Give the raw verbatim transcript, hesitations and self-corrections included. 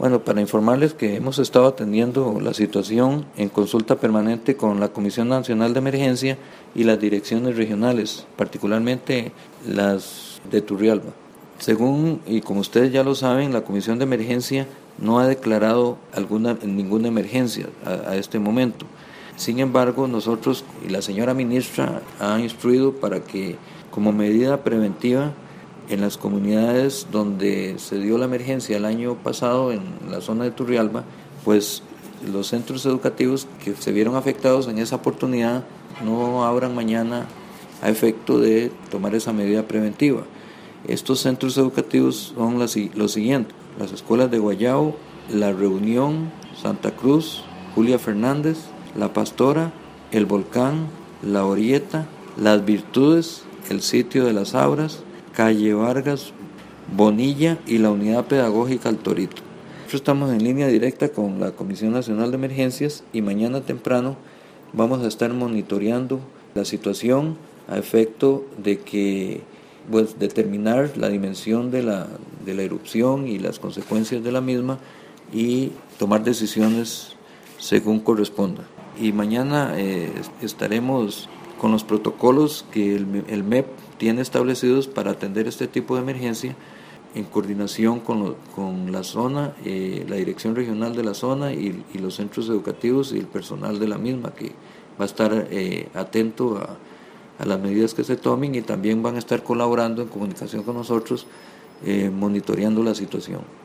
Bueno, para informarles que hemos estado atendiendo la situación en consulta permanente con la Comisión Nacional de Emergencia y las direcciones regionales, particularmente las de Turrialba. Según, y como ustedes ya lo saben, la Comisión de Emergencia no ha declarado alguna, ninguna emergencia a, a este momento. Sin embargo, nosotros y la señora ministra han instruido para que, como medida preventiva, en las comunidades donde se dio la emergencia el año pasado, en la zona de Turrialba, pues los centros educativos que se vieron afectados en esa oportunidad no abran mañana a efecto de tomar esa medida preventiva. Estos centros educativos son las, los siguientes: las escuelas de Guayao, La Reunión, Santa Cruz, Julia Fernández, La Pastora, El Volcán, La Orieta, Las Virtudes, el Sitio de las Abras, Calle Vargas, Bonilla y la Unidad Pedagógica El Torito. Nosotros estamos en línea directa con la Comisión Nacional de Emergencias y mañana temprano vamos a estar monitoreando la situación a efecto de que, pues, determinar la dimensión de la, de la erupción y las consecuencias de la misma y tomar decisiones según corresponda. Y mañana eh, estaremos con los protocolos que el, el M E P tiene establecidos para atender este tipo de emergencia, en coordinación con, lo, con la zona, eh, la dirección regional de la zona y, y los centros educativos y el personal de la misma, que va a estar eh, atento a, a las medidas que se tomen, y también van a estar colaborando en comunicación con nosotros, eh, monitoreando la situación.